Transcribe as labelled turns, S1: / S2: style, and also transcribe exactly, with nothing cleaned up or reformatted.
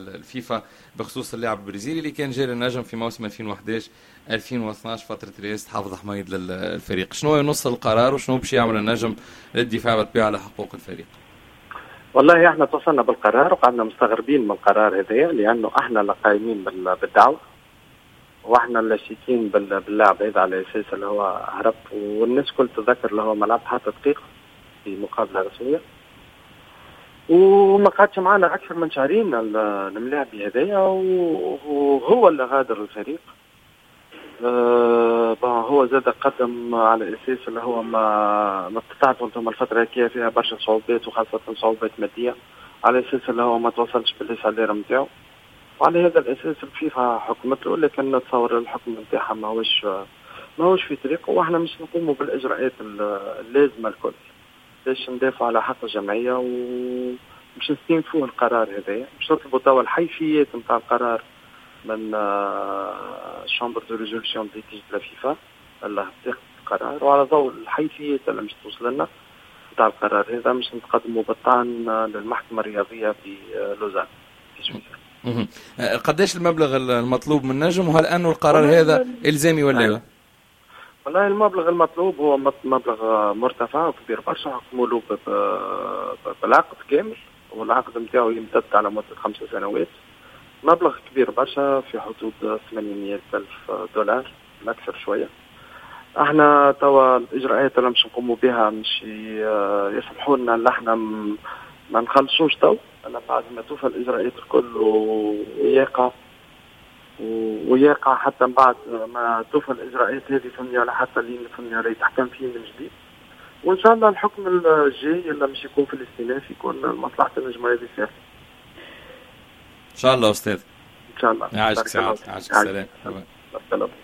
S1: الفيفا بخصوص اللاعب البرازيلي اللي كان جاري النجم في موسم ألفين وأحد عشر ألفين واثني عشر فترة رئاسة حافظ حميد للفريق. شنو ينص القرار وشنو باش يعمل النجم للدفاع بالطبيعة على حقوق الفريق؟
S2: والله احنا توصلنا بالقرار وقعدنا مستغربين من القرار هذا، لانه احنا اللي قايمين بالدعوه واحنا اللي شاكين باللاعب هذا على اساس اللي هو هرب، والناس كل تذكر اللي هو ما لعب حتى دقيقه في مقابله رسميه، وما قعدش معنا اكثر من شهرين الملاعبي هذايا، وهو اللي غادر الفريق. أه هو زاد قدم على اساس اللي هو ما ما بتعرفوا انتم الفتره هي فيها برشا صعوبات وخاصه صعوبات ماديه، على اساس اللي هو ما توصلش بالسالير نتاعو، وعلى هذا الاساس الفيفا حكمت له، لكن نتصور الحكم نتاعها ما هوش ما هوش في طريقه، واحنا مش نقوموا بالاجراءات اللازمه الكل باش ندافعوا على حق الجمعيه ومش نستنفوا القرار هذا. مش نطلبوا توا الحيثيات نتاع القرار من شامبر دو ريزولوشن دي تيجي الفيفا اللي تاخذ القرار، وعلى ضوء الحيثيات اللي مش توصل لنا نتاع القرار هذا مش نتقدموا بالطعن للمحكمه الرياضيه في لوزان في سويسرا.
S1: قداش المبلغ المطلوب من النجم، وهل انه القرار هذا الزامي ولا لا؟
S2: والله المبلغ المطلوب هو مبلغ مرتفع وكبير برشا، حكموا له بالعقد كامل، والعقد نتاعو يمتد على مده خمسة سنوات. مبلغ كبير برشا في حدود ثمانمئة ألف دولار أكثر شوية. احنا توا الإجراءات اللي مش نقوموا بها مش يسمحوا لنا ان احنا ما نخلصوش تو، أنا بعد ما توفى الإجراءات الكل ويقع ويقع حتى بعد ما توفى الإجراءات هذه فهمني ولا حتى لين فهمني ولا يتحكم فيه من جديد. وإن شاء الله الحكم الجاي اللي مش يكون في الاستئناف يكون مصلحة النجم هذه فيها.
S1: إن شاء الله أستاذ.
S2: إن شاء الله.
S1: يعيشك سعادة. يعيشك سلام.
S2: السلام.